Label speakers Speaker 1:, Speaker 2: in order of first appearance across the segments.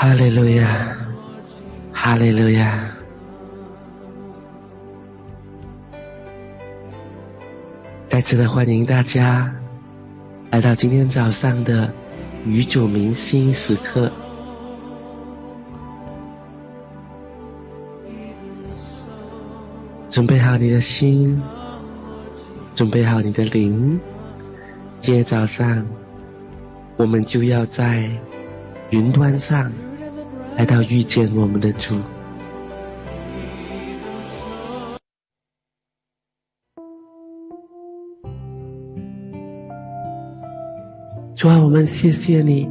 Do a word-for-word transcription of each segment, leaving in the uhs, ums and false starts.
Speaker 1: 哈利路亚，哈利路亚。再次的欢迎大家来到今天早上的与主明心时刻。准备好你的心，准备好你的灵，今天早上我们就要在云端上来到遇见我们的主。主啊，我们谢谢你，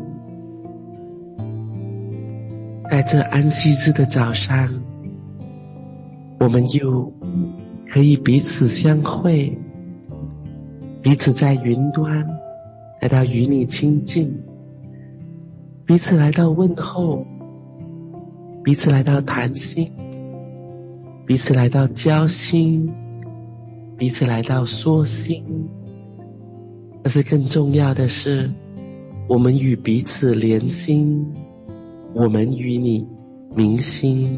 Speaker 1: 在这安息日的早上，我们又可以彼此相会，彼此在云端来到与你亲近，彼此来到问候，彼此来到谈心，彼此来到交心，彼此来到说心。但是更重要的是，我们与彼此连心，我们与你明心。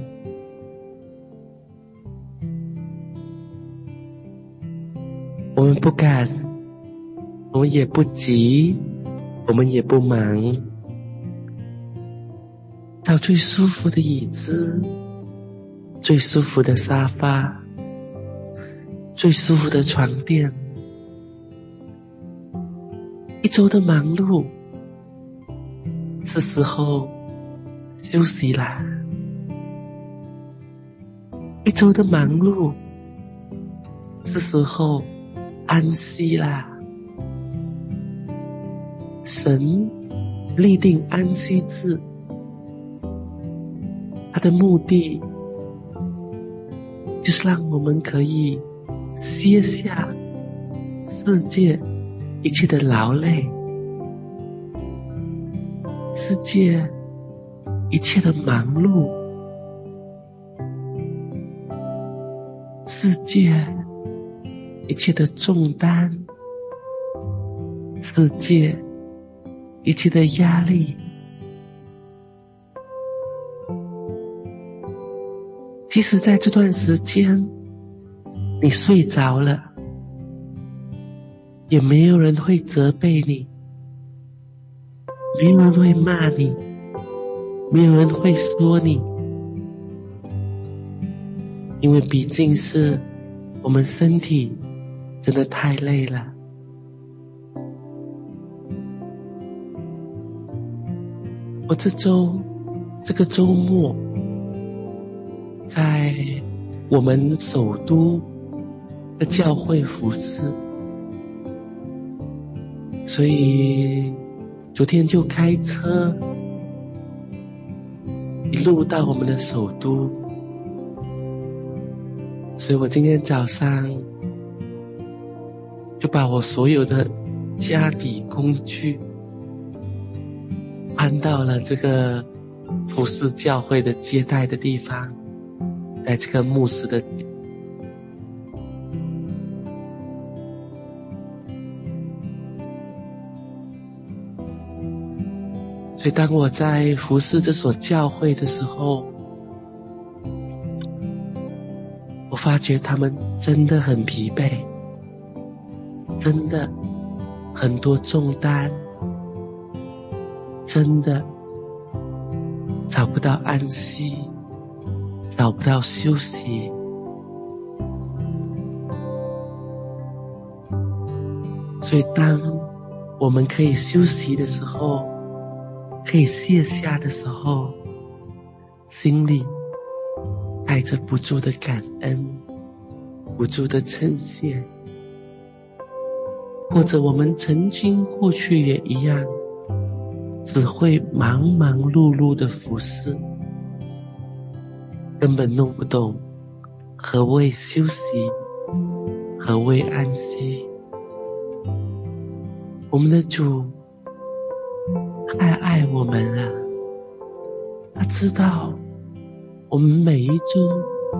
Speaker 1: 我们不赶，我们也不急，我们也不忙，找最舒服的椅子，最舒服的沙发，最舒服的床垫。一周的忙碌，是时候休息啦。一周的忙碌，是时候安息啦。神立定安息日，他的目的就是让我们可以歇下世界一切的劳累，世界一切的忙碌，世界一切的重担，世界一切的压力。即使在这段时间你睡着了，也没有人会责备你，没有人会骂你，没有人会说你，因为毕竟是我们身体真的太累了。我这周这个周末在我们首都的教会服侍，所以昨天就开车一路到我们的首都，所以我今天早上就把我所有的家底工具搬到了这个服侍教会的接待的地方，在这个牧师的所以当我在服侍这所教会的时候，我发觉他们真的很疲惫，真的很多重担，真的找不到安息，找不到休息。所以当我们可以休息的时候，可以卸下的时候，心里带着不住的感恩，不住的称谢。或者我们曾经过去也一样，只会忙忙碌碌的服侍，根本弄不懂何谓休息，何谓安息。我们的主太爱我们了，他知道我们每一周、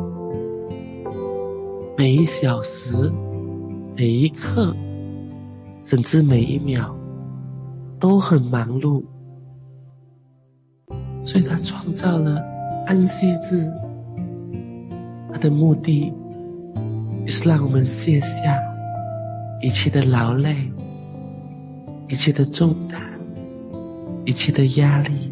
Speaker 1: 每一小时、每一刻，甚至每一秒都很忙碌， 所以他创造了安息日，他的目的就是让我们卸下一切的劳累，一切的重担，一切的压力。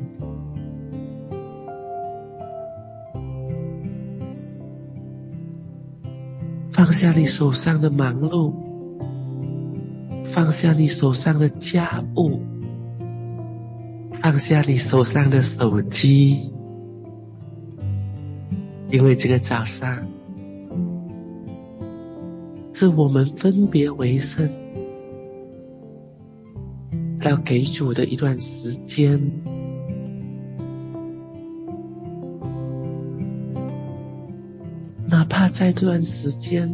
Speaker 1: 放下你手上的忙碌，放下你手上的家务，放下你手上的手机，因为这个早上是我们分别为圣要给主的一段时间。哪怕在这段时间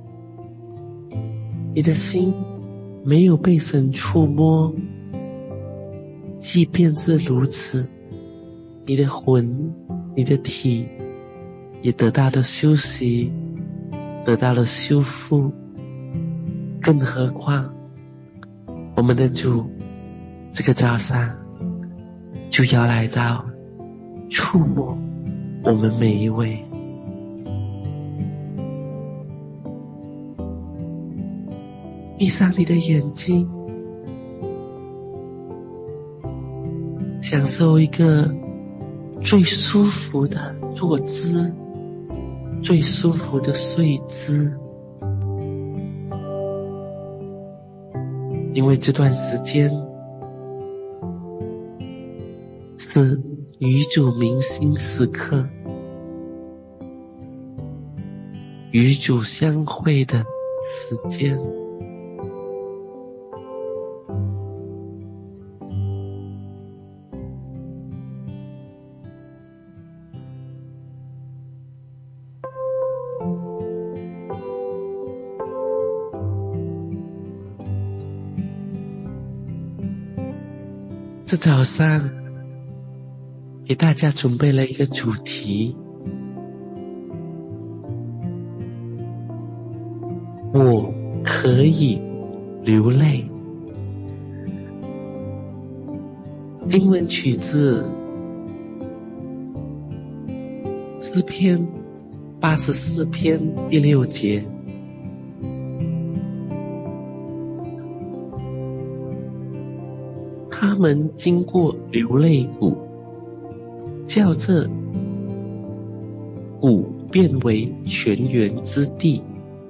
Speaker 1: 你的心没有被神触摸，即便是如此，你的魂，你的体也得到了休息，得到了修复。更何况我们的主这个早上就要来到触摸我们每一位。闭上你的眼睛，享受一个最舒服的坐姿，最舒服的睡姿。因为这段时间是与主明心时刻，与主相会的时间。这早上给大家准备了一个主题，我可以流泪。经文取自诗篇八十四篇第六节。他们经过流泪谷，叫这谷变为泉源之地，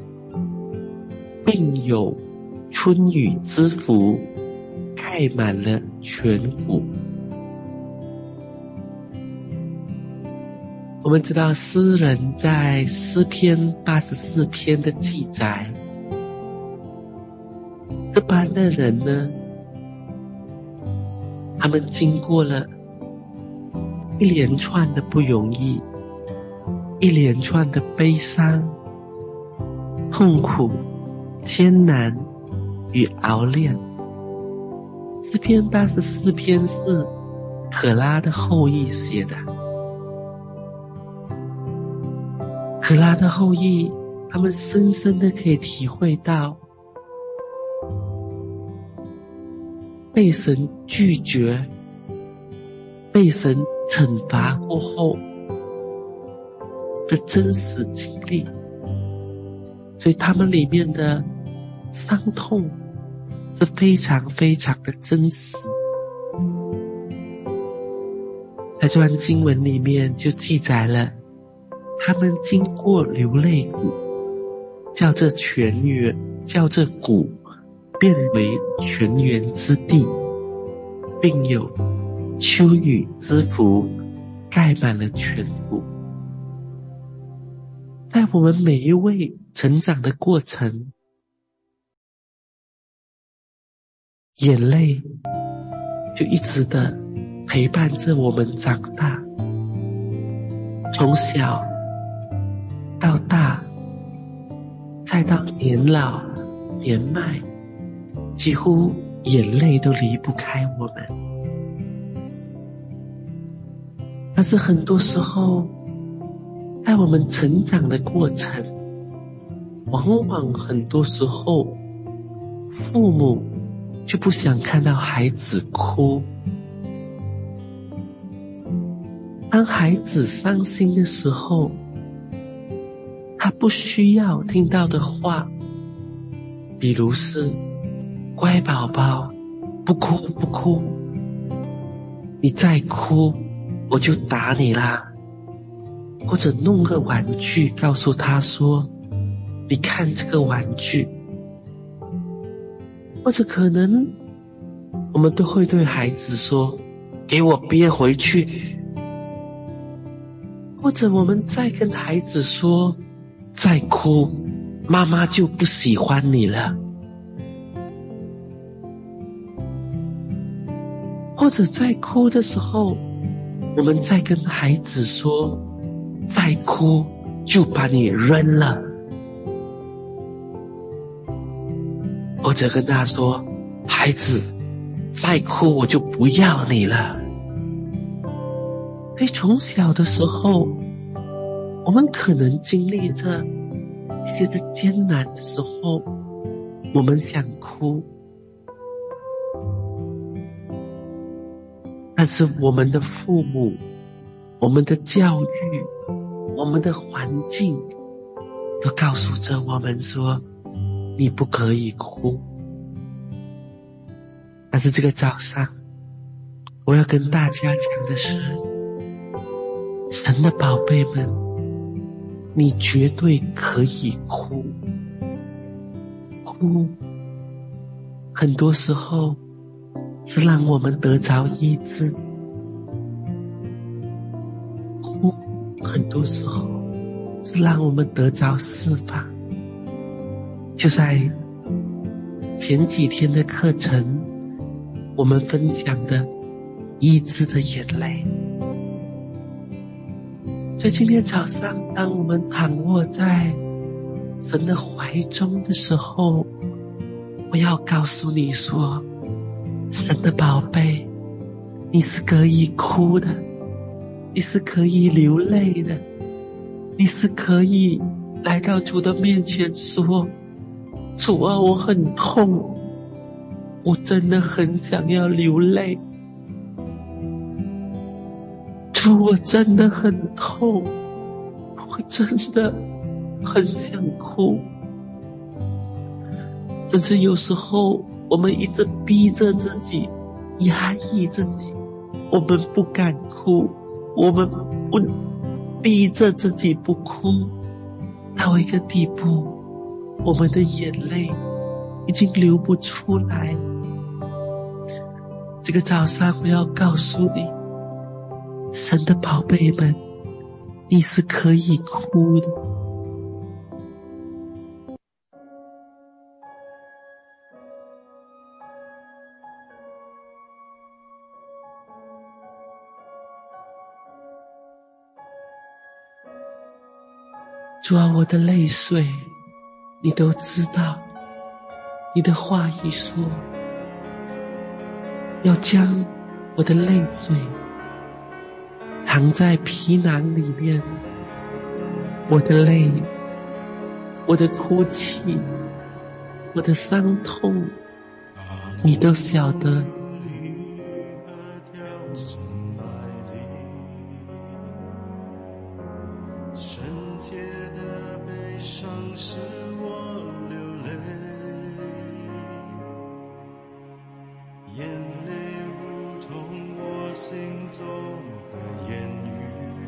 Speaker 1: 并有春雨之福盖满了全谷。我们知道诗人在诗篇八十四篇的记载，这般的人呢，他们经过了一连串的不容易，一连串的悲伤、痛苦、艰难与熬炼。诗篇八十四篇是可拉的后裔写的。可拉的后裔，他们深深的可以体会到被神拒绝，被神惩罚过后的真实经历，所以他们里面的伤痛是非常非常的真实。在这段经文里面就记载了，他们经过流泪谷，叫这泉源，叫这谷变为泉源之地，并有秋雨之福盖满了全谷。在我们每一位成长的过程，眼泪就一直的陪伴着我们长大，从小到大，再到年老年迈，几乎眼泪都离不开我们。但是很多时候，在我们成长的过程，往往很多时候父母就不想看到孩子哭， 当孩子伤心的时候，他不需要听到的话，比如是乖宝宝，不哭不哭，你再哭我就打你啦，或者弄个玩具告诉他说，你看这个玩具，或者可能我们都会对孩子说，给我憋回去，或者我们再跟孩子说，再哭妈妈就不喜欢你了，或者在哭的时候，我们再跟孩子说，再哭就把你扔了，或者跟他说，孩子再哭我就不要你了。所以从小的时候，我们可能经历着一些的艰难的时候，我们想哭，但是我们的父母，我们的教育，我们的环境都告诉着我们说，你不可以哭。但是这个早上，我要跟大家讲的是，神的宝贝们，你绝对可以哭。哭很多时候是让我们得着医治，哭很多时候是让我们得着释放。就在前几天的课程，我们分享的医治的眼泪。所以今天早上，当我们躺卧在神的怀中的时候，我要告诉你说，神的宝贝，你是可以哭的，你是可以流泪的，你是可以来到主的面前说，主啊，我很痛，我真的很想要流泪，主，我真的很痛，我真的很想哭。甚至有时候我们一直逼着自己，压抑自己，我们不敢哭，我们不逼着自己不哭，到一个地步，我们的眼泪已经流不出来。这个早上我要告诉你，神的宝贝们，你是可以哭的。主啊，我的泪水你都知道，你的话语说要将我的泪水藏在皮囊里面，我的泪，我的哭泣，我的伤痛，你都晓得。
Speaker 2: 圣洁的悲伤使我流泪，眼泪如同我心中的言语，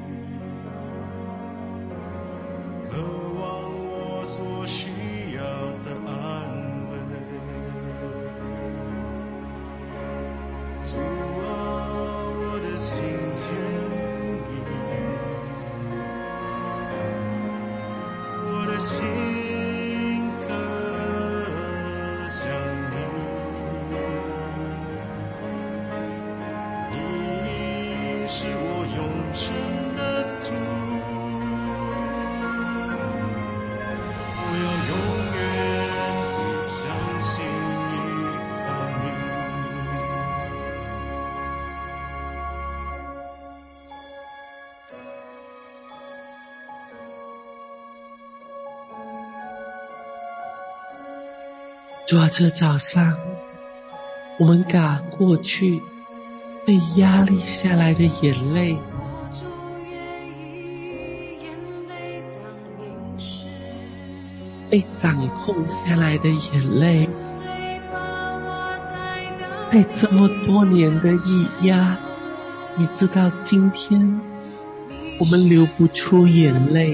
Speaker 2: 渴望我所需要的安慰。主啊，我的心切慕你，我的心渴想你，你是我永生的主，我要永远地相信依靠你。
Speaker 1: 主啊，这早上我们把过去被压力下来的眼泪被掌控下来的眼泪，被这么多年的抑压，你知道今天我们流不出眼泪，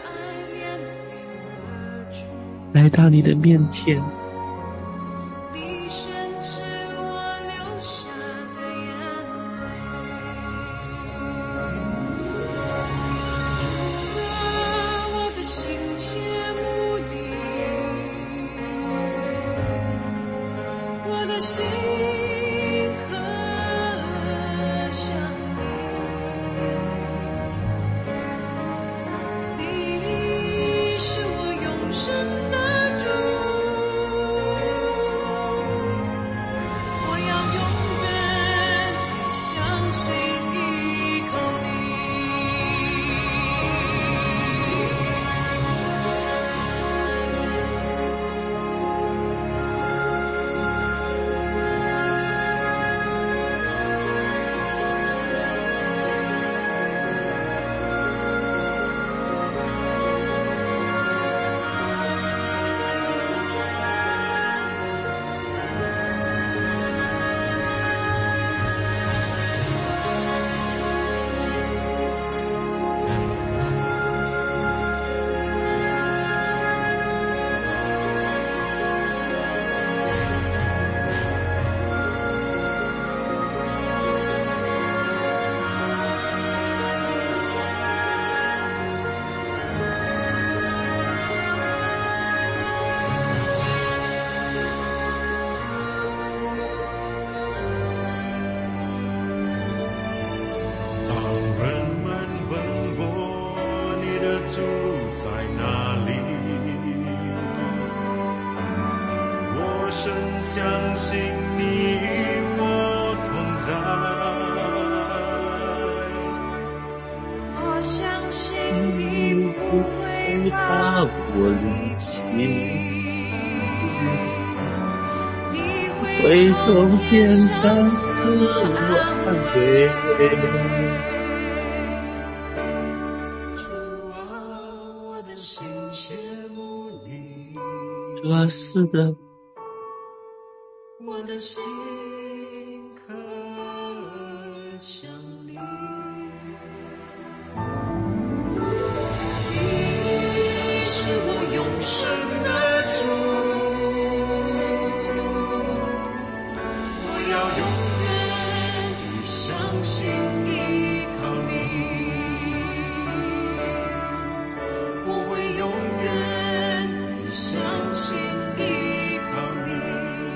Speaker 1: 来到你的面前，
Speaker 2: 相信你与我同在，
Speaker 3: 我相信你不会把我离弃，你会从天上赐我安慰。主啊，我的心切慕你。
Speaker 1: 主啊，是的。
Speaker 3: 我的心渴想你，你是我永生的主，我要永远地相信依靠你，我会永远地相信依靠你。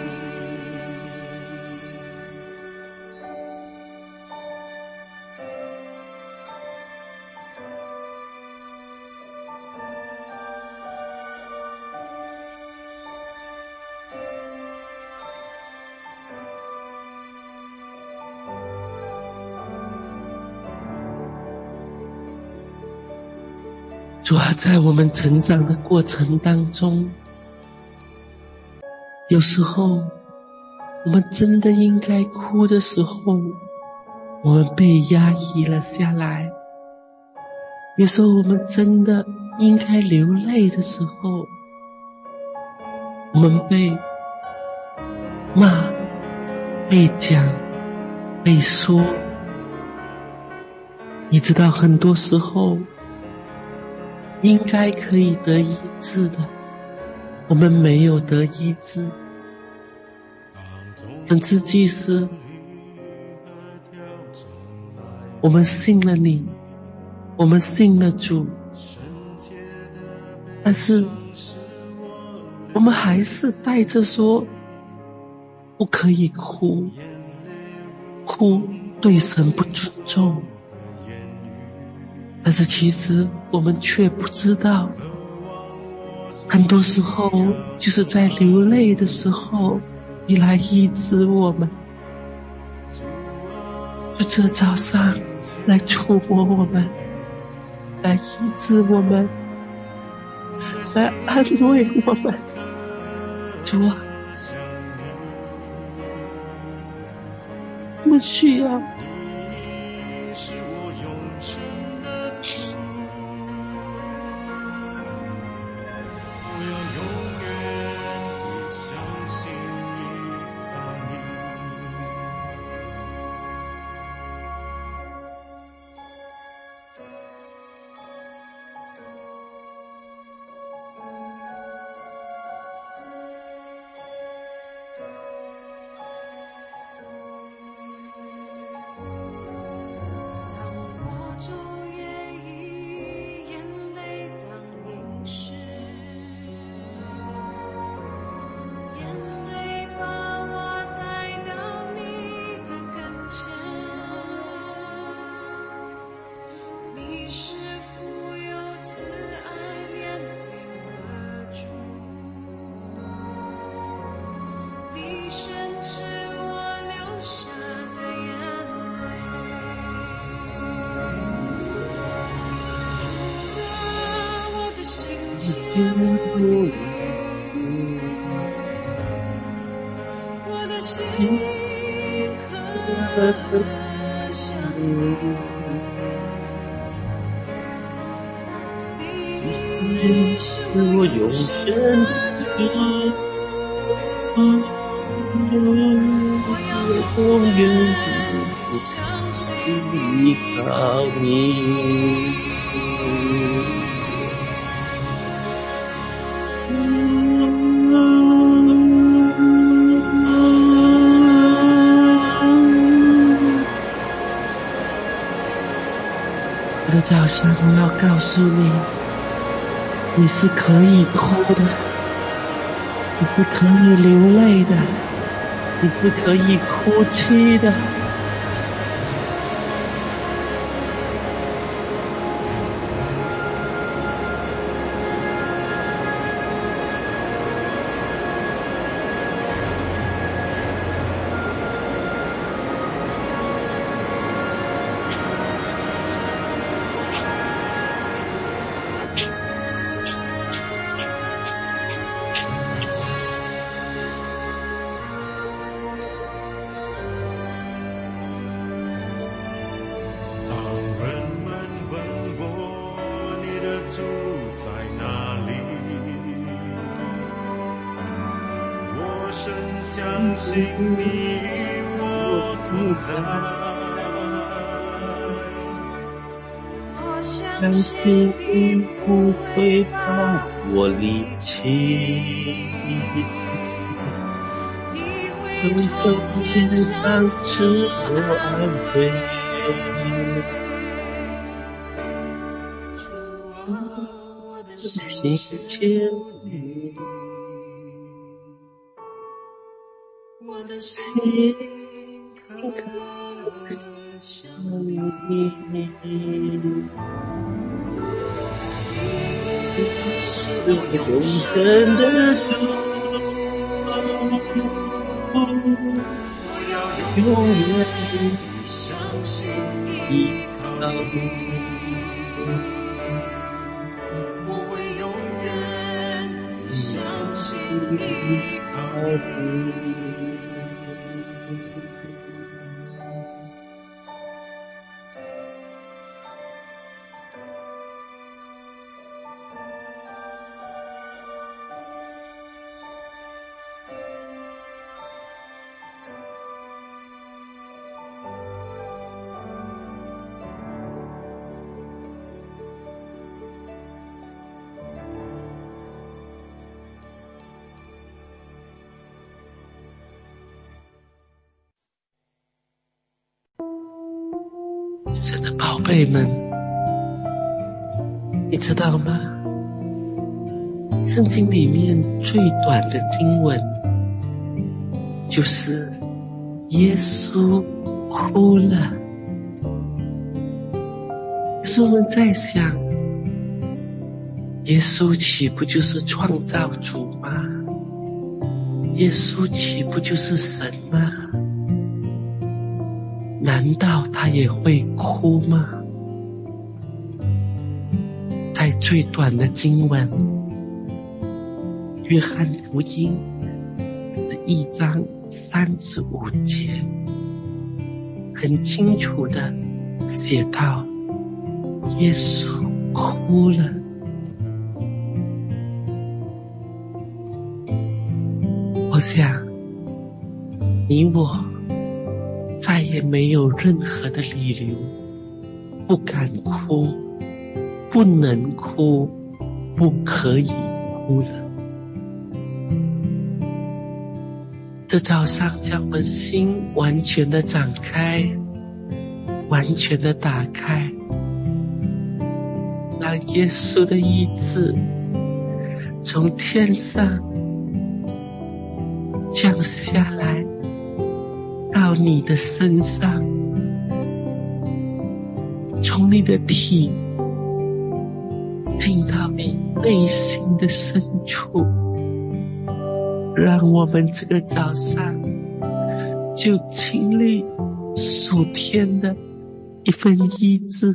Speaker 1: 主啊，在我们成长的过程当中，有时候我们真的应该哭的时候，我们被压抑了下来；有时候我们真的应该流泪的时候，我们被骂、被讲、被说。你知道，很多时候应该可以得医治的，我们没有得医治，甚至即使我们信了你，我们信了主，但是我们还是带着说不可以哭，哭对神不尊重。但是其实我们却不知道，很多时候就是在流泪的时候，你来医治我们。就这早上来触摸我们，来医治我们，来安慰我们。主啊，我们需要
Speaker 3: 我的心可想你，你是我永生的主，我要永远相信依靠你。
Speaker 1: 我的早上，我要告诉你，你是可以哭的，你是可以流泪的，你是可以哭泣的。
Speaker 2: 相信你与我同在，
Speaker 3: 我相信你不会把我离弃，你会从天上赐我安慰。主啊，我的心牵你，我的心可想你，你是我永生的主，我要永远相信依靠你，我会永远相信依靠你。
Speaker 1: 神的宝贝们，你知道吗？圣经里面最短的经文就是耶稣哭了。有时候我们在想，耶稣岂不就是创造主吗？耶稣岂不就是神吗？难道他也会哭吗？在最短的经文，约翰福音十一章三十五节，很清楚的写到，耶稣哭了。我想，你我再也没有任何的理由不敢哭，不能哭，不可以哭了。这早上将我们心完全的展开，完全的打开， 让耶稣的医治从天上降下来到你的身上，从你的体进到你内心的深处，让我们这个早上就经历属天的一份医治。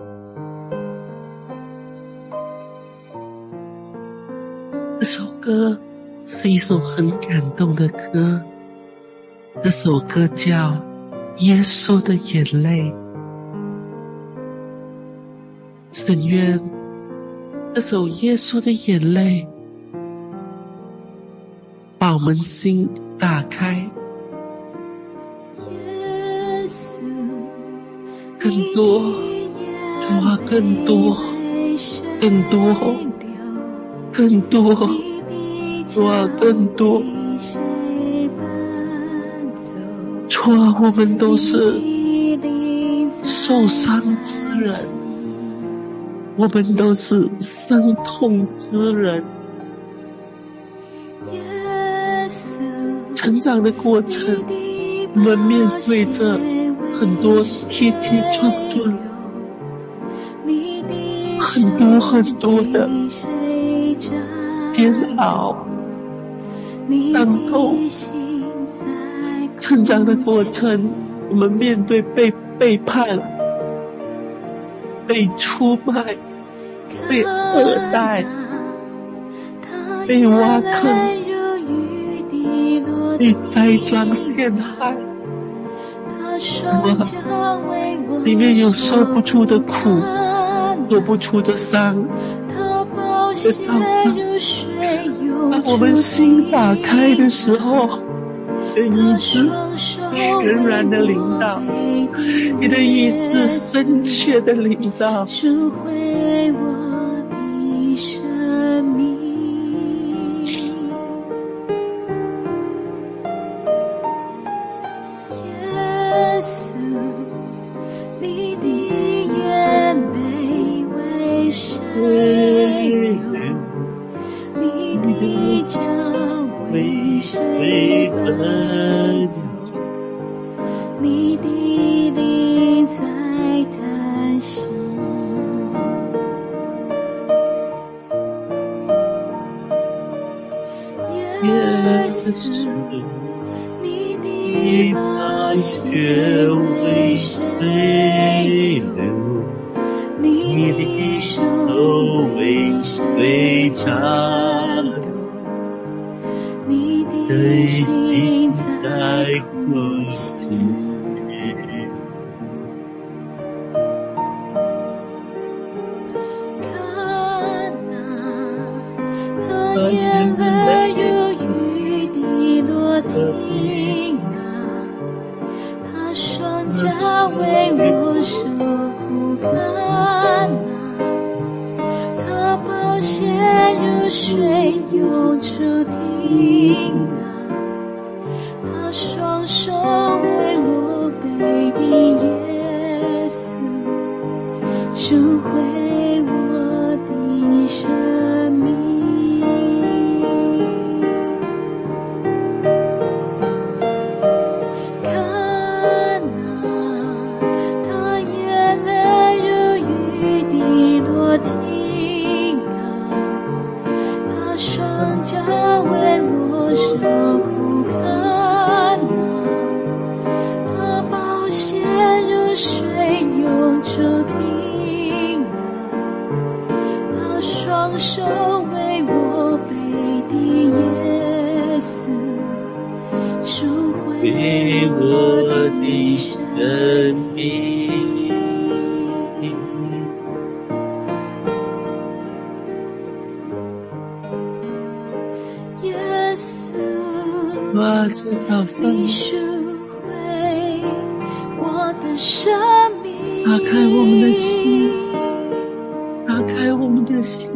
Speaker 1: 这首歌是一首很感动的歌，这首歌叫《耶稣的眼泪》。神愿这首《耶稣的眼泪》把我们心打开，更多，主啊，更多，更多，更多，主啊，更多。主啊，我们都是受伤之人，我们都是伤痛之人。成长的过程，我们面对着很多跌跌撞撞，很多很多的煎熬、伤痛。成长的过程，我们面对被背叛、被出卖、被恶待、被挖坑、被栽赃陷害，哇，里面有说不出的苦，说不出的伤。这早上，当我们心打开的时候，你的意志全然的领导，你的意志深切的领导，
Speaker 3: 赎回我的生命。耶稣，你的眼泪为谁流？你的脚为谁奔走？你的灵在叹息。耶稣，你的宝血为谁流？你的手为谁颤抖？你的心在哭泣。看啊，他眼泪如雨滴落听啊，他双脚为我受苦。看啊，他宝血如水涌出听啊，他双手为我背的耶稣，赎回我的生命。看啊，他眼泪如雨滴落听啊，他双脚为我受苦。看啊，他宝血如水涌出听啊，他双手为我背的耶稣，赎回我的生命。耶稣，
Speaker 1: 哇，这早上
Speaker 3: 你赎回我的生命。
Speaker 1: 打开我们的心，打开我们的心，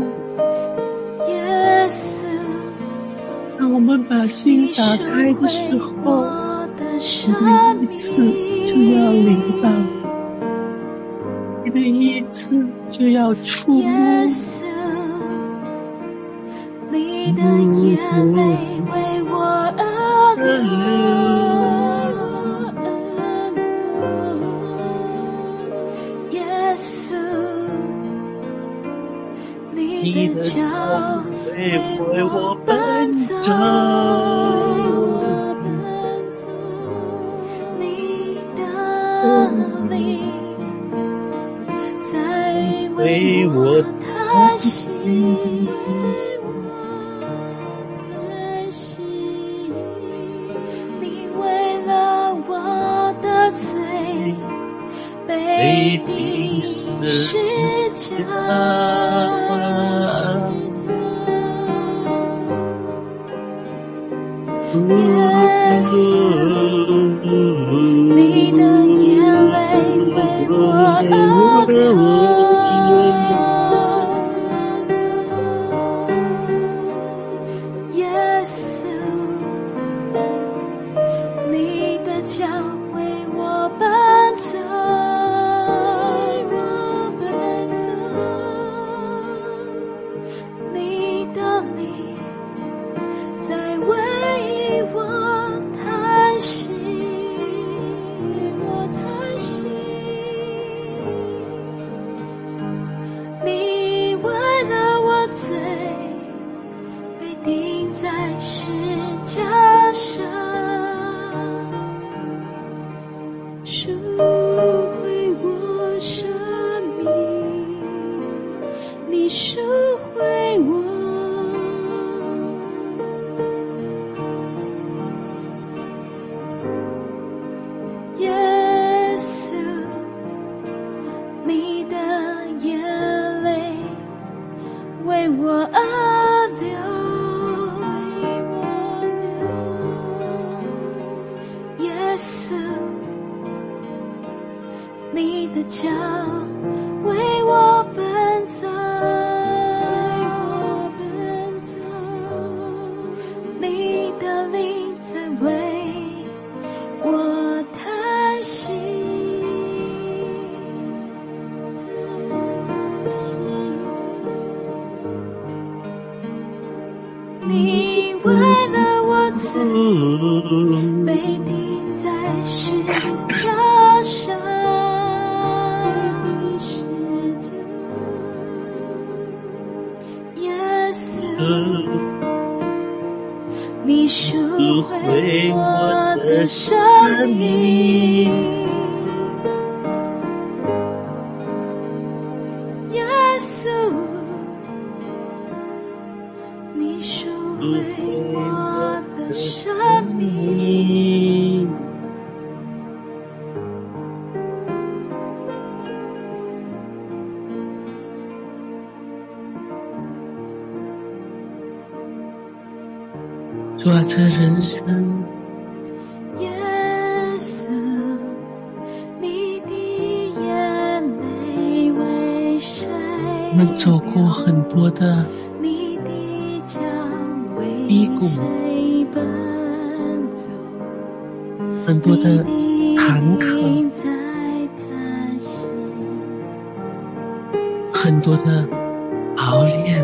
Speaker 3: 耶稣，
Speaker 1: 当我们把心打开的时候，你的意志就要领导，你的意志就要出
Speaker 3: 耶稣，你的眼泪为我而流，耶稣，你的脚为我奔走，你的灵在为我叹息，你为了我的罪被钉十架，耶稣，你的眼泪为我而流，耶稣，你的脚为我奔走，你的灵在为我叹息，我叹息，你为了我罪被钉在十架上，赎回我生命，你赎回我，耶稣，你的眼泪为我而流，耶稣，你的脚为我奔走，你的灵在为我叹息，你为了我罪被钉在十架上，耶稣，你赎回我的生命，耶稣，你赎回我的生命。
Speaker 1: 主啊，这人生
Speaker 3: 耶稣，你的眼泪为谁？
Speaker 1: 我们走过很多的
Speaker 3: 你的脚为
Speaker 1: 低谷，
Speaker 3: 谁奔走？
Speaker 1: 很多的坎坷，
Speaker 3: 你在叹息，
Speaker 1: 很多的熬炼。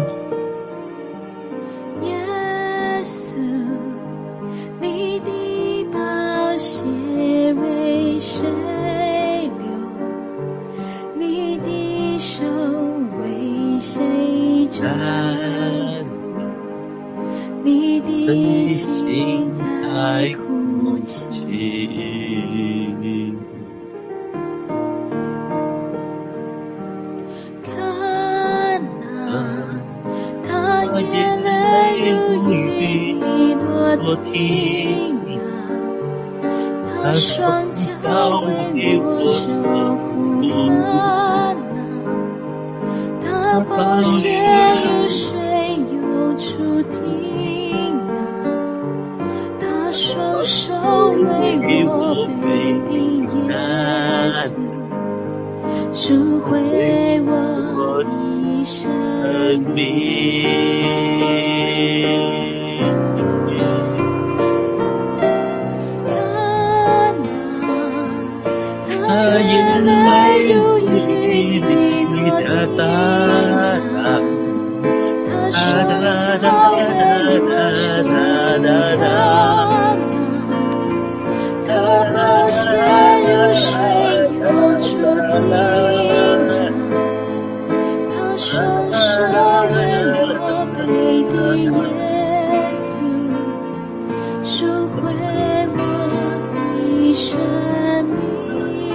Speaker 3: 耶稣，你的宝血为谁流？你的手为谁颤抖？你的心在哭泣，看啊，他眼泪如雨滴落地啊，他双脚为我受苦，看啊，他宝血如水涌出庭啊，他双手为我被钉，耶稣赎回我的生命。看啊，他眼泪如雨的诺言，他说他为我受的，他抛下流水涌出地，他双手为我背对耶稣，赎回我的生命，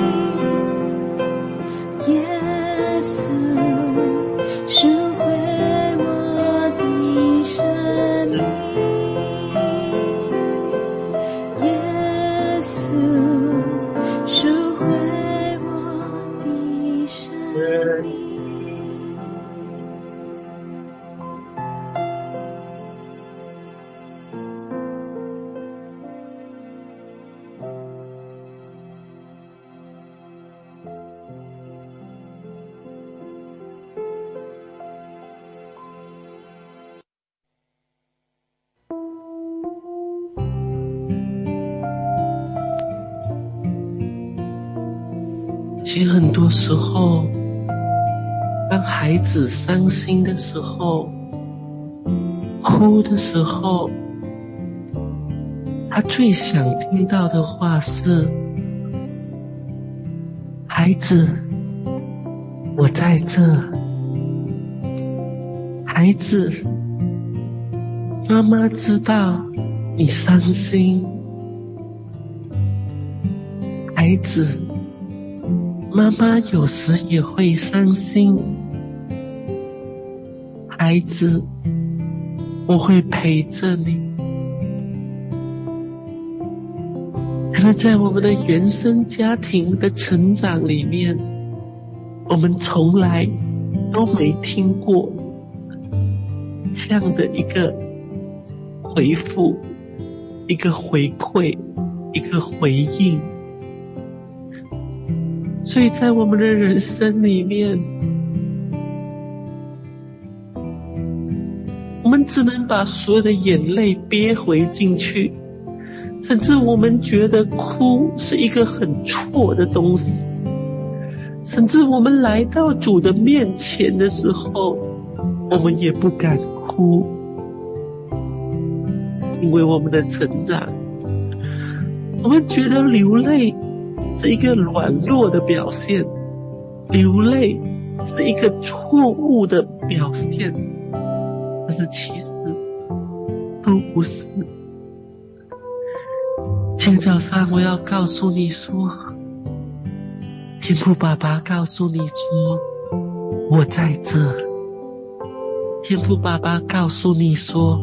Speaker 3: 耶稣赎回我的生命，耶稣赎回我的生命。
Speaker 1: 其实很多时候，当孩子伤心的时候，哭的时候，他最想听到的话是：孩子，我在这。孩子，妈妈知道你伤心。孩子，妈妈有时也会伤心。孩子，我会陪着你。可能在我们的原生家庭的成长里面，我们从来都没听过这样的一个回复，一个回馈，一个回应。所以在我们的人生里面，我们只能把所有的眼泪憋回进去，甚至我们觉得哭是一个很错的东西，甚至我们来到主的面前的时候，我们也不敢哭，因为我们的成长，我们觉得流泪是一个软弱的表现，流泪是一个错误的表现，但是其实都不是。今天早上我要告诉你说，天父爸爸告诉你说，我在这。天父爸爸告诉你说，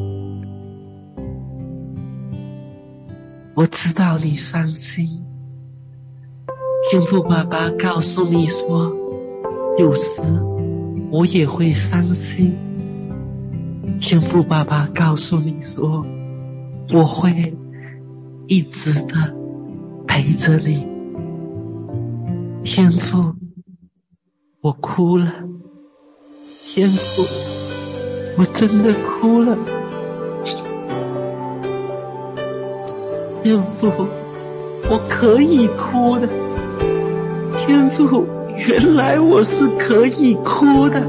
Speaker 1: 我知道你伤心。天父爸爸告诉你说，有时我也会伤心。天父爸爸告诉你说，我会一直的陪着你。天父，我哭了。天父，我真的哭了。天父，我可以哭的。天父，原来我是可以哭的。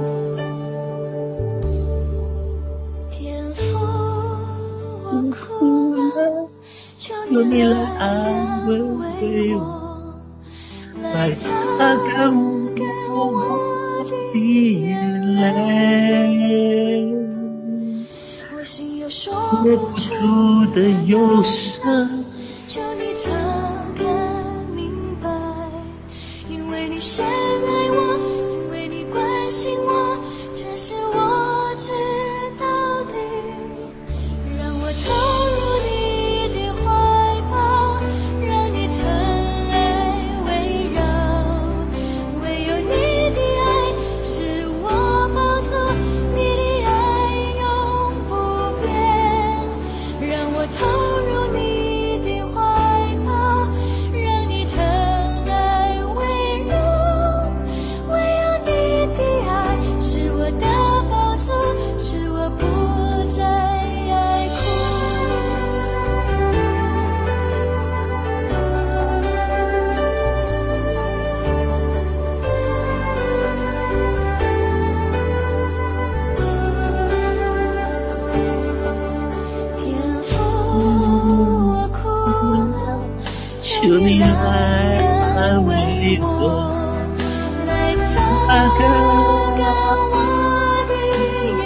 Speaker 3: 天父，我哭了，求你来安慰我，来擦干我的眼泪。我心有说不出的忧伤，求你敞开明白，因为你深爱我，因为你关心我，这是我知道的。让我投入你的怀抱，让你疼爱围绕，唯有你的爱是我宝座，你的爱永不变。让我投入你的怀抱，让你疼爱围绕， 我，
Speaker 4: 来擦
Speaker 3: 那
Speaker 4: 干
Speaker 3: 个
Speaker 4: 我的眼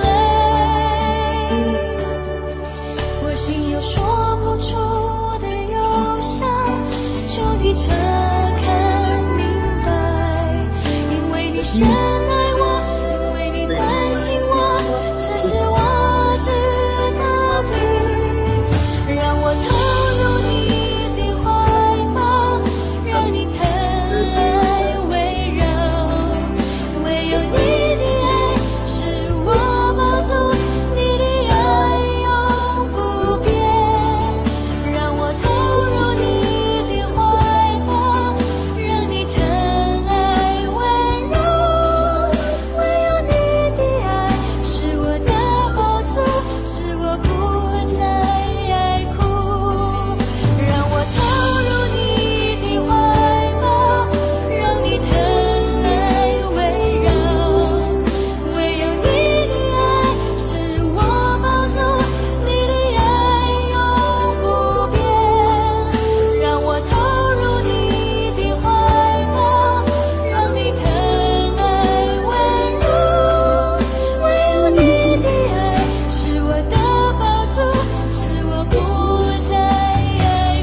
Speaker 4: 泪。我心有说不出的忧伤，求你彻看明白，因为你深爱我，因为你关心我，这是我知道的。让我投入你的怀抱，让你疼爱围绕，唯有你的爱是我抱住，你的爱永不变。让我投入你的怀抱，让你疼爱温柔，唯有你的爱是我的宝藏，使我不再爱哭。让我投入你的怀抱，让你疼爱围绕，唯有你的爱是我抱住，你的爱永不变。让我投入你的怀抱，让你疼爱温柔，唯有你的爱是我的宝藏，使我不再爱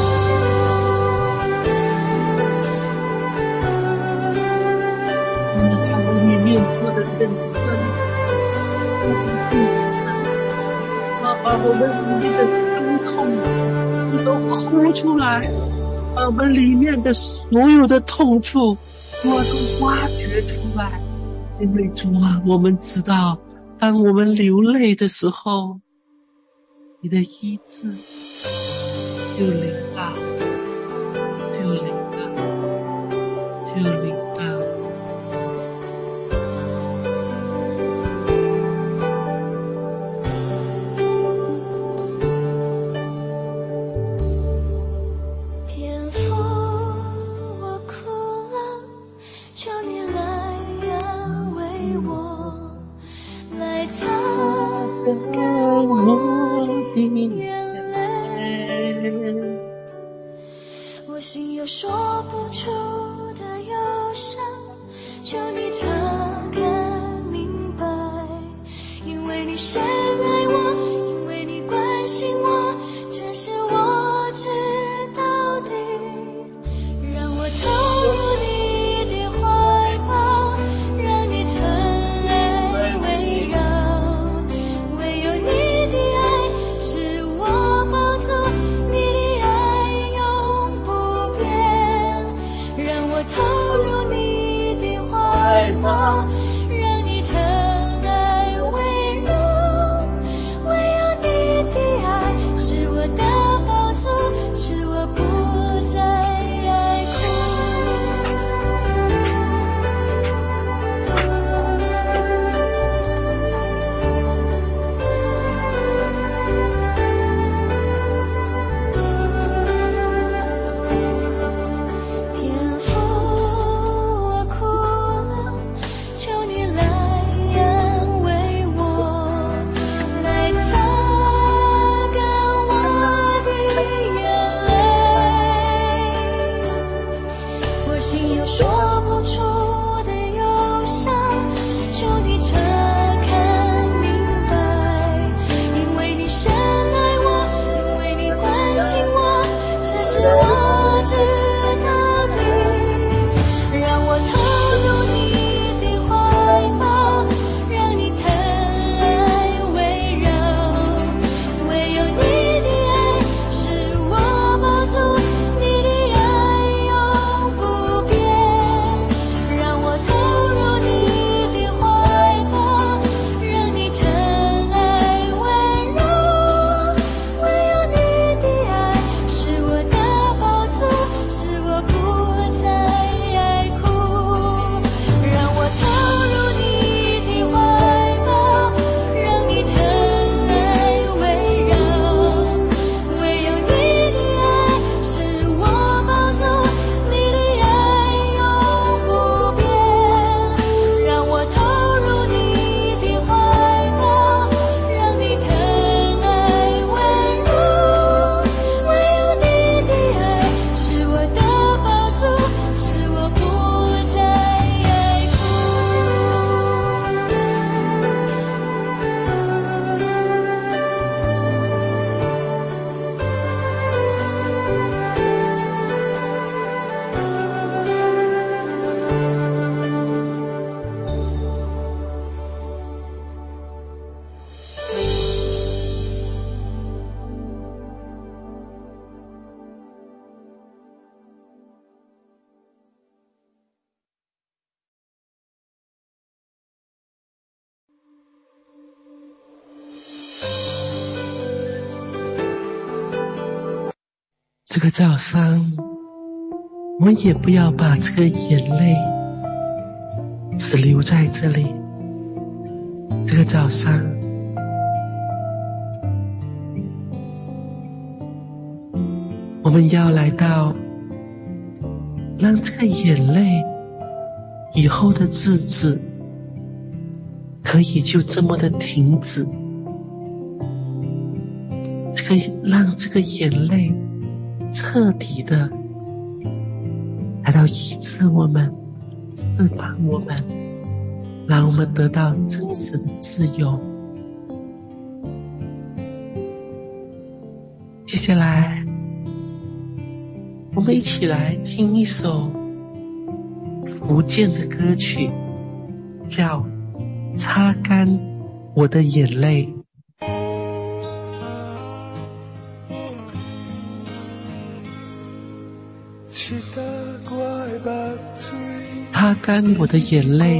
Speaker 3: 我们在里面过得更深，啊，把我们里面的伤痛都哭出来，把我们里面的所有的痛处都挖掘出来。因为主啊，我们知道，当我们流泪的时候，你的医治就临到，就临到，就临到。
Speaker 4: 天父，我哭了，求你来安慰我，来擦干我的眼泪。我心有说不出的忧伤，求你察看明白，因为你深爱我，因为你关心我，这是我知道的。让我投入你的怀抱，让你疼爱围绕，唯有你的爱是我抱住，你的爱永不变。让我投入你的怀抱，让你疼爱温柔，唯有你的爱是我的宝藏，使我不再爱哭。天父，我哭了，求你来安慰我，来擦干我的眼泪。我心有说不出的忧伤，求你察看明白，因为你深爱我，因为你关心我，这是我知道的。让我投入你的怀抱，让你疼爱围绕，唯有你的爱是我抱住，你的爱永不变。
Speaker 1: 这个早上，我们也不要把这个眼泪只留在这里。这个早上，我们要来到让这个眼泪以后的日子可以就这么的停止，这个让这个眼泪彻底的来到医治我们，释放我们，让我们得到真实的自由。接下来我们一起来听一首福建的歌曲，叫《擦干我的眼泪》。擦干我的眼泪，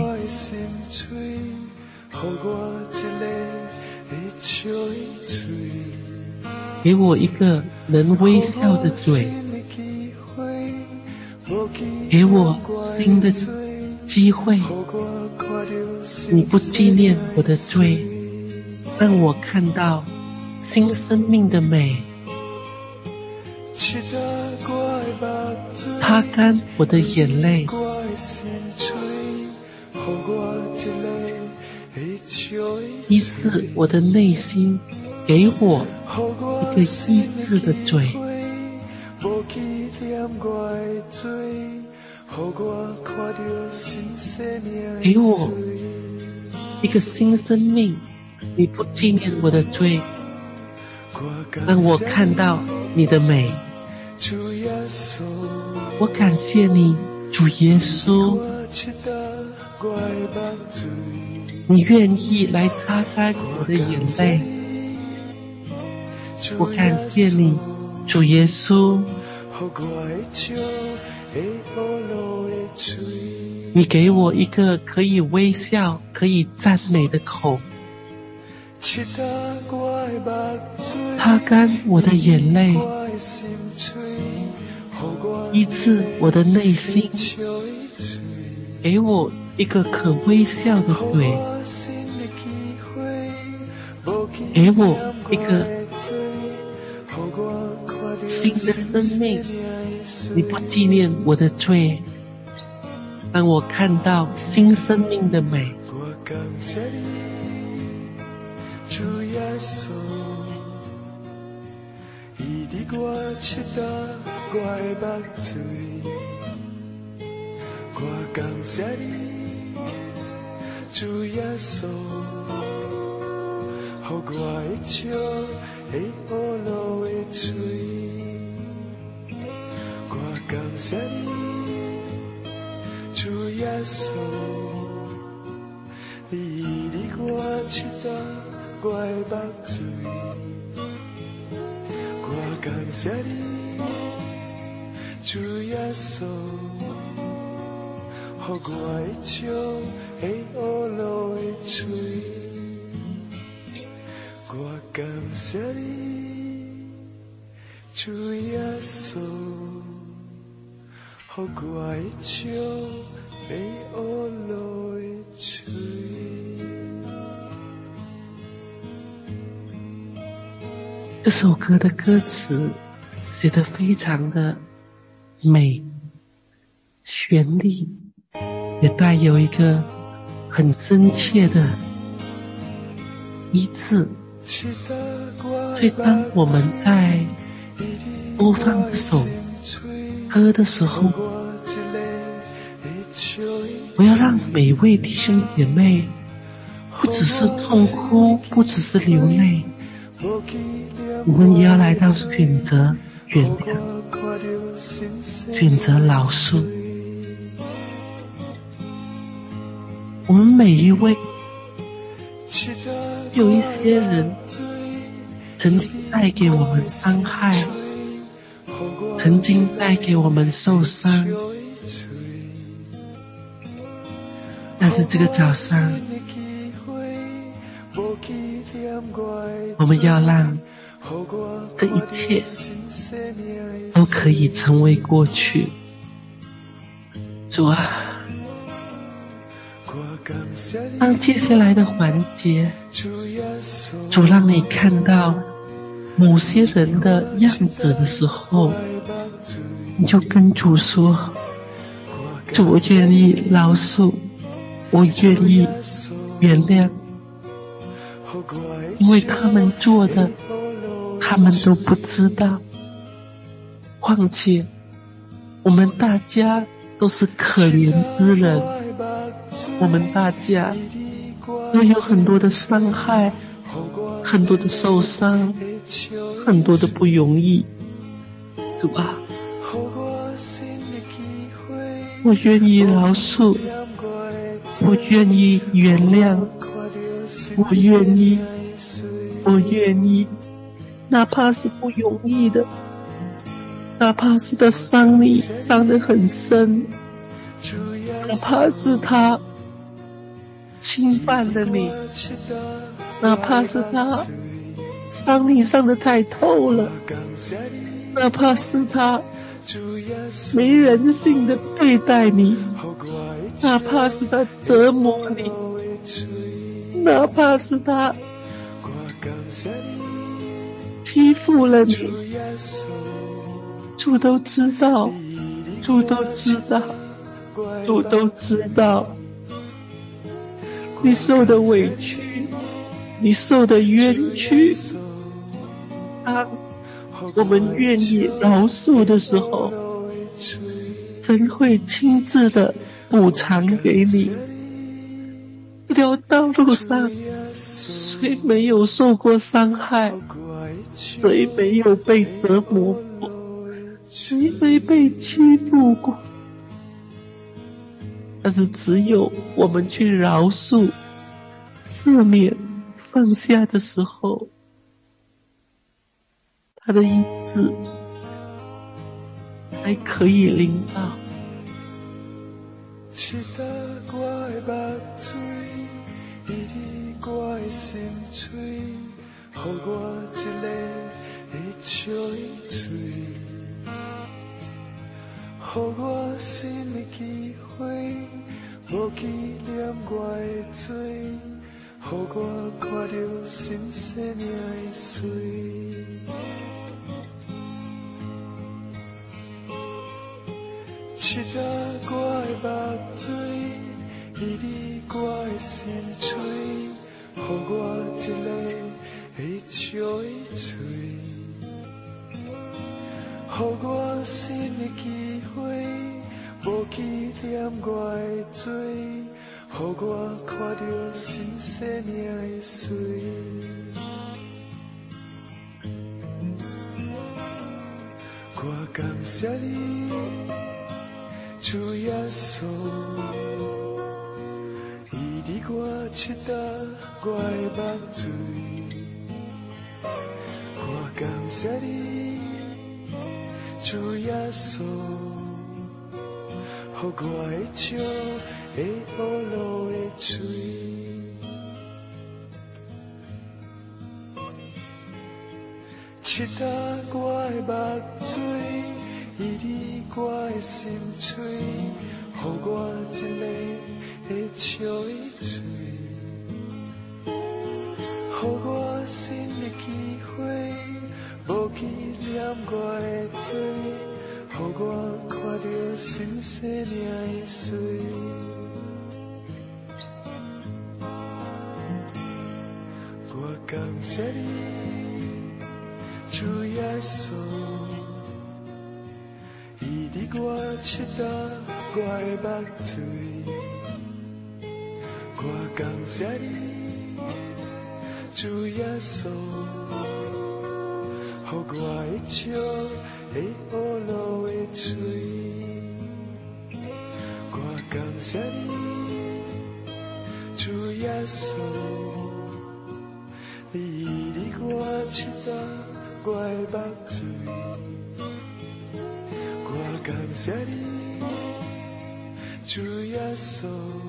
Speaker 1: 给我一个能微笑的嘴，给我新的机会。你不纪念我的罪，让我看到新生命的美。擦干我的眼泪，医治我的内心，给我一个医治的嘴，给我一个新生命。你不纪念我的罪，让我看到你的美。我感谢你，主耶稣，你愿意来擦干我的眼泪。我感谢你，主耶稣，你给我一个可以微笑、可以赞美的口，擦干我的眼泪，医治我的内心，给我一个可微笑的嘴，给我一个新的生命。你不纪念我的罪，让我看到新生命的美。主耶稣，伊伫我七搭我的目睭，我感谢你，主耶稣，予我的笑会乌落的嘴，我感谢你，主耶稣，你伫我七搭我的目睭，我感谢你，主耶稣，予我的笑会乌落的嘴，我感谢你，主耶稣，予我的笑会乌落的嘴。这首歌的歌词写得非常的美，旋律也带有一个很真切的医治。所以当我们在播放这首歌的时候，我要让每位弟兄姐妹不只是痛哭，不只是流泪，我们也要来到选择原谅，选择饶恕。我们每一位，有一些人曾经带给我们伤害，曾经带给我们受伤，但是这个早上，我们要让这一切都可以成为过去。主啊，当接下来的环节，主让你看到某些人的样子的时候，你就跟主说，主，我愿意饶恕，我愿意原谅，因为他们做的他们都不知道，况且我们大家都是可怜之人，我们大家都有很多的伤害，很多的受伤，很多的不容易。主啊，我愿意饶恕，我愿意原谅，我愿意，我愿意，哪怕是不容易的，哪怕是他伤你伤得很深，哪怕是他侵犯了你，哪怕是他伤你伤得太透了，哪怕是他没人性的对待你，哪怕是他折磨你，哪怕是他欺负了你，主都知道，主都知道，主都知道你受的委屈，你受的冤屈。当我们愿意饶恕的时候，神会亲自的补偿给你。这条道路上，谁没有受过伤害？谁没有被折磨过？谁没被欺负过？但是只有我们去饶恕、赦免、放下的时候，他的医治还可以临到。
Speaker 2: 拭干我的目水，伊伫我的心碎，予我一个会笑的嘴，予我新的机会，无纪念我的罪，予我看到新生命的水。拭干我的目水，伊伫我的心碎，予我一个会笑的嘴，予我新的机会，无纪念我的罪，予我看到新生命的水。我感谢你，主耶稣，伊伫我拭干我的目水。我感谢你，主耶稣，予我的笑会雨露的水。拭干我的目水，伊伫我的心碎，予我一个会笑的嘴，予我新的机会，无纪念我的罪，予我看到新生命的水。我感谢你，主耶稣，伊伫我拭干我的目水。我感谢你，主耶稣，予我的笑会雨露的水。我感谢你，主耶稣，你伫我拭干我的目水。我感谢你，主耶稣，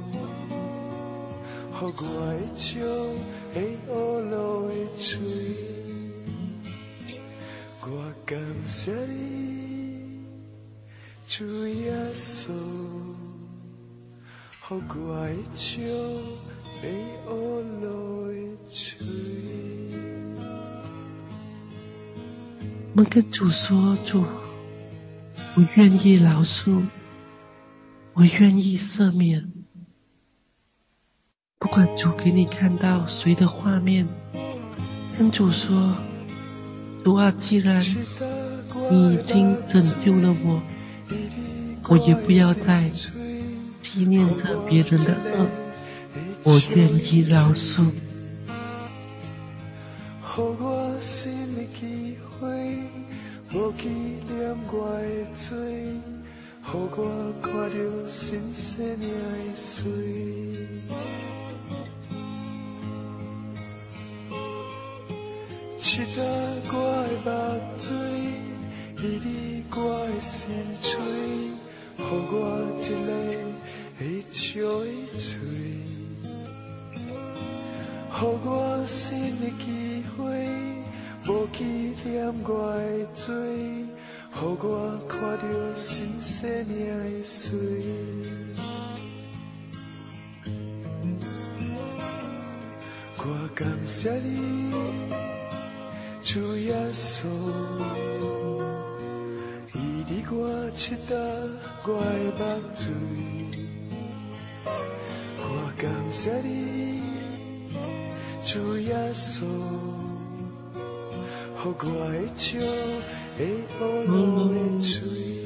Speaker 2: 予我的笑会雨露的水。我感谢你，主耶稣，予我的笑被乌落的嘴。
Speaker 1: 我们跟主说，主，我愿意饶恕，我愿意赦免。不管主给你看到谁的画面，跟主说，主啊，既然你已经拯救了我，我也不要再纪念着别人的恶，我愿意饶恕。
Speaker 2: 给我新的机会，无纪念我的罪，给我看到新生命的水。拭干我的目水，医治我的心碎，给我一个会笑的嘴，给我新的机会，无纪念我的罪，给我看到新生命的水。我感谢你，主耶稣，医治我拭干我的目水。我感谢你，主耶稣，予我的笑会乌落的嘴。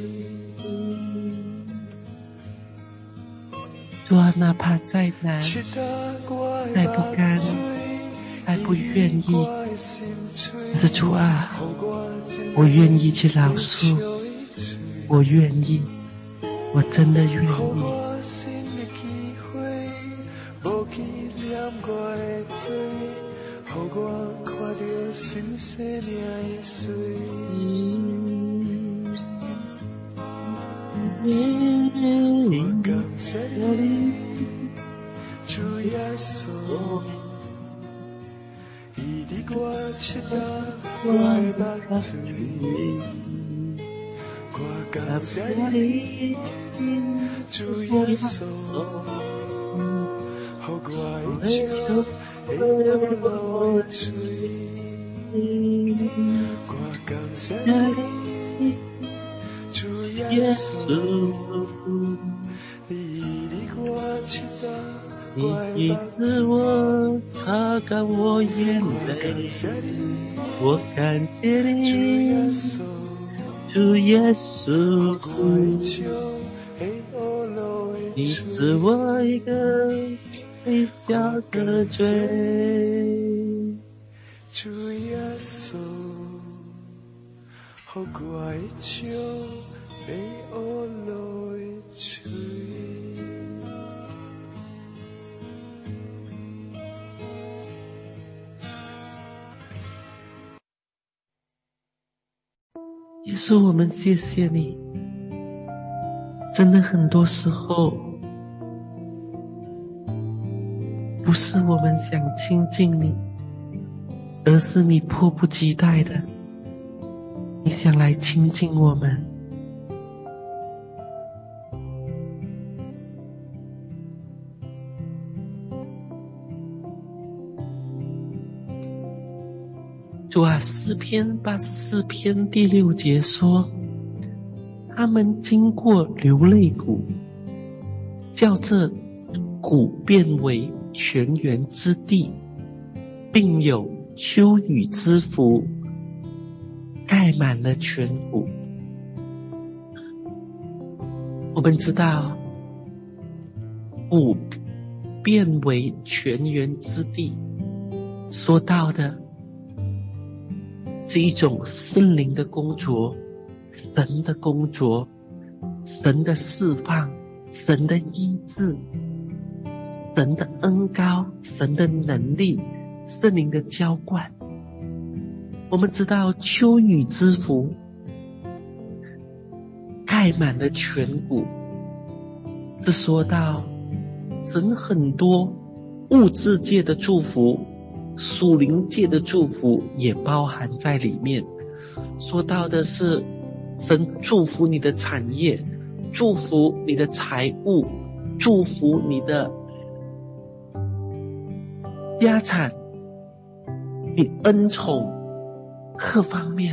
Speaker 1: 主啊，哪怕再难，再不甘，再不愿意，但是主啊，我愿意去饶恕，我愿意，我真的愿意。无纪念我的罪，予我看到新生命的水。我感谢你，主耶稣，医治我拭干我的目水。我感谢你，主耶稣。给我的笑会乌落的嘴，我感谢你，主耶稣，你医治我拭干我的目水，你医治我擦干我眼泪，我感谢你，主耶稣，你赐我一个微笑的嘴，主耶稣，予我的笑被乌落的嘴。 耶稣，我们谢谢你。真的很多时候不是我们想亲近你，而是你迫不及待的，你想来亲近我们。主啊，诗篇八十四篇第六节说，他们经过流泪谷，叫这谷变为泉源之地，并有秋雨之福，盖满了全谷。我们知道，谷变为泉源之地，说到的是一种圣灵的工作，神的工作，神的释放，神的医治，神的恩膏，神的能力，圣灵的浇灌。我们知道秋雨之福盖满了全谷，是说到神很多物质界的祝福，属灵界的祝福也包含在里面。 说到的是神祝福你的产业，祝福你的财物，祝福你的家产，你恩宠各方面。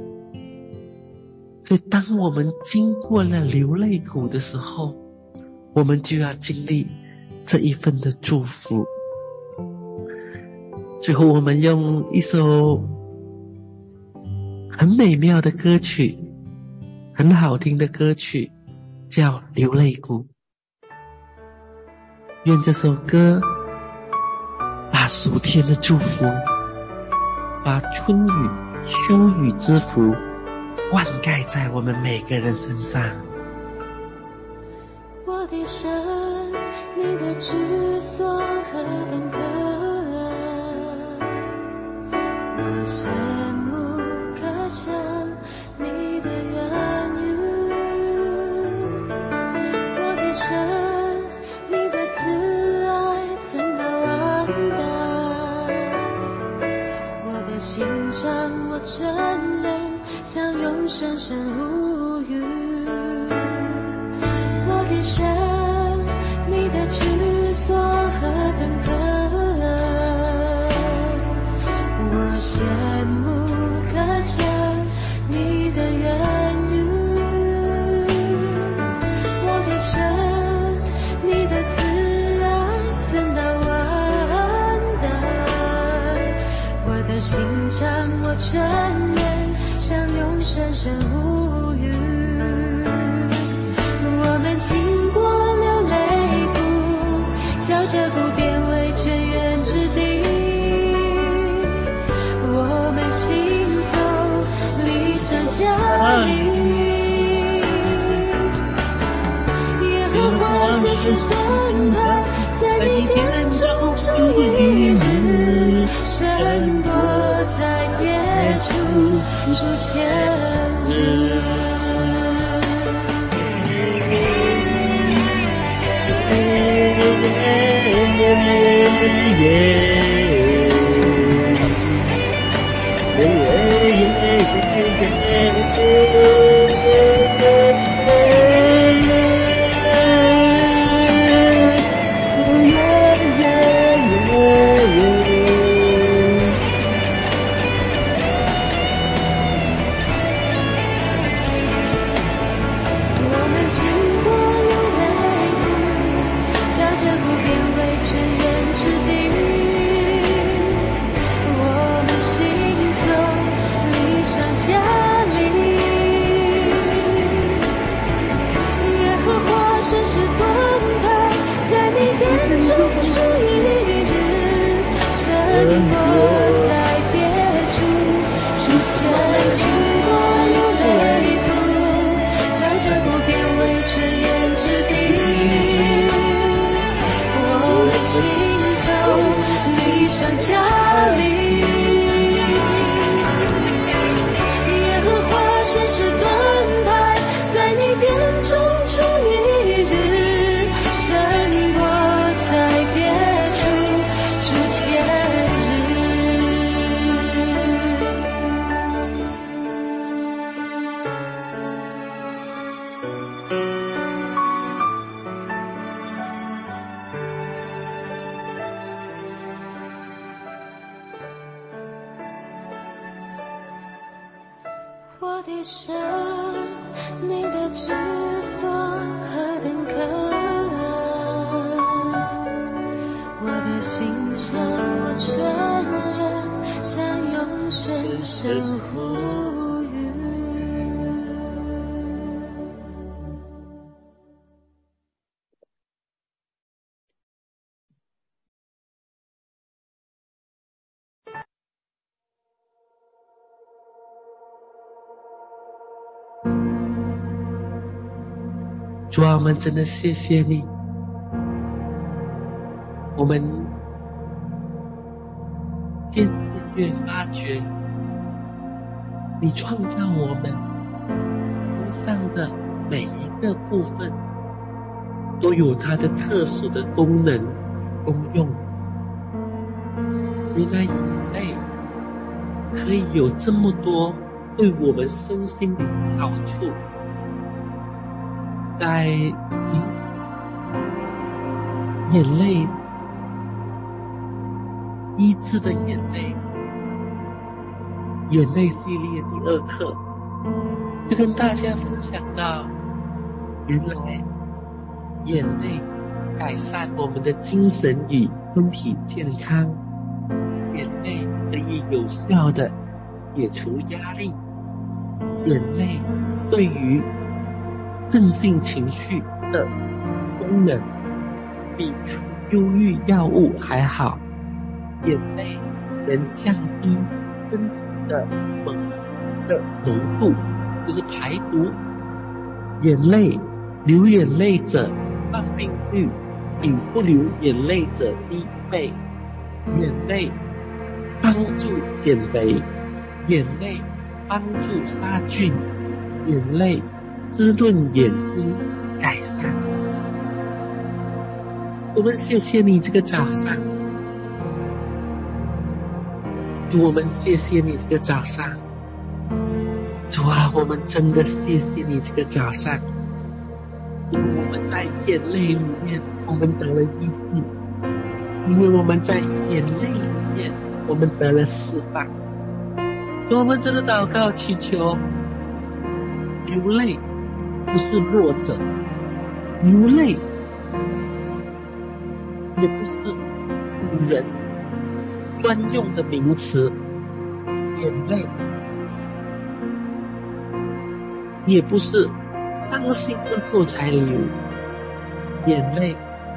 Speaker 1: 所以当我们经过了流泪谷的时候，我们就要经历这一份的祝福。最后我们用一首很美妙的歌曲，很好听的歌曲，叫《流泪谷》。愿这首歌把属天的祝福，把春雨秋雨之福灌溉在我们每个人身上。
Speaker 4: 我的神，你的居所何等可爱，我羡慕可想你的言语。我的神，你的慈爱存到万代，我的心肠我眷恋，像永生神无语。我的神，你的居所何等可爱，我羡慕可想你的言语。我的神，你的慈爱存到万代，我的心肠我眷恋，像永生神无语。我们经过流泪谷，叫这谷变为泉源之地。我们行走离山家里，耶和华随时等候，在你殿中住一日，胜过在别处住千日。我的神，你的居所何等可爱，我的心肠我全然像永生神呼吁。
Speaker 1: 主啊，我们真的谢谢你，我们渐渐越发觉你创造我们身上的每一个部分都有它的特殊的功能功用。原来眼泪可以有这么多不对我们身心的好处，在眼泪医治的眼泪眼泪系列第二课，就跟大家分享到，原来眼泪改善我们的精神与身体健康，眼泪可以有效的解除压力，眼泪对于镇静情绪的功能比抗忧郁药物还好，眼泪能降低身体的锰的浓度，就是排毒。眼泪流眼泪者患病率比不流眼泪者低一倍。眼泪帮助减肥，眼泪帮助杀菌，眼泪滋润眼睛，改善。我们谢谢你这个早上，主，我们谢谢你这个早上，主啊，我们真的谢谢你这个早上，因为我们在眼泪里面我们得了医治，因为我们在眼泪里面我们得了释放。我们真的祷告祈求，流泪不是弱者，流泪也不是古人专用的名词，眼泪也不是伤心的时候才流，眼泪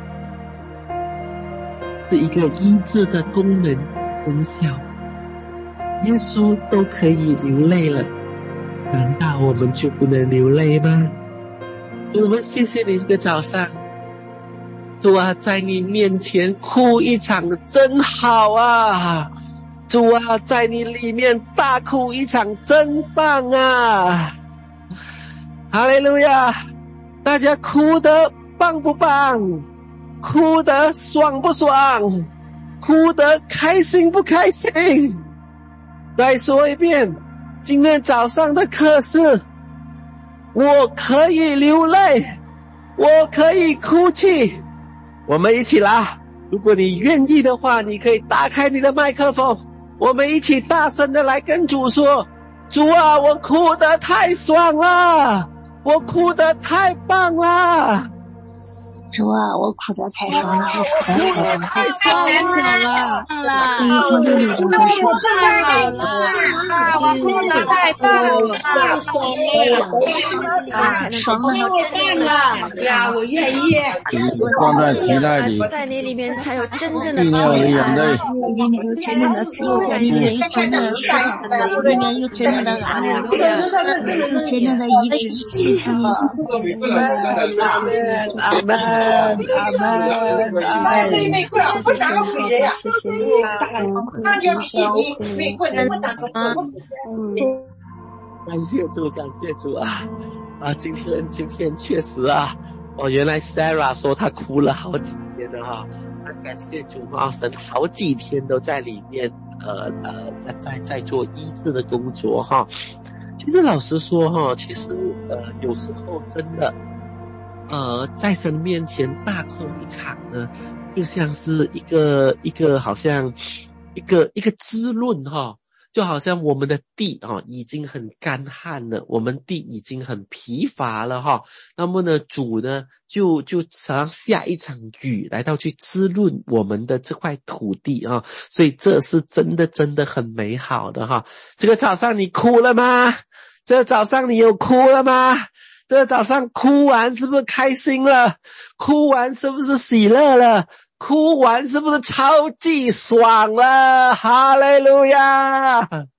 Speaker 1: 是一个医治的功能功效。耶稣都可以流泪了，难道我们就不能流泪吗？我们谢谢你这个早上，主啊，在你面前哭一场真好啊！主啊，在你里面大哭一场真棒啊！哈利路亚！大家哭得棒不棒？哭得爽不爽？哭得开心不开心？再说一遍，今天早上的课是我可以流泪，我可以哭泣。我们一起啦，如果你愿意的话，你可以打开你的麦克风，我们一起大声的来跟主说，主啊，我哭得太爽了，我哭得太棒了，
Speaker 3: 主啊，我哭得太爽了，我哭得太爽了，你已经对你的歌声太好了，我哭得太棒了，太爽了，太棒了呀！我愿意。
Speaker 5: 放在期待里，
Speaker 6: 在你里面才有真正的
Speaker 5: 里面有眼泪，
Speaker 3: 里面有真正的自由，里面有真正的释放，里面有真正的爱，有真正的医治。谢谢你，阿门，阿门。阿门，阿门。谢谢你，
Speaker 1: 感谢主，感谢主啊！啊，今天今天确实啊，哦，原来 Sarah 说她哭了好几天了哈。那感谢主啊，神好几天都在里面，呃呃，在在做医治的工作哈。其实老实说哈，其实呃有时候真的。呃，在神面前大哭一场呢，就像是一个一个好像一个一个滋润哈，就好像我们的地啊已经很干旱了，我们地已经很疲乏了哈。那么呢，主呢就就常下一场雨来到去滋润我们的这块土地啊，所以这是真的真的很美好的哈。这个早上你哭了吗？这个早上你有哭了吗？这个早上哭完是不是开心了？哭完是不是喜乐了？哭完是不是超级爽了？哈利路亚！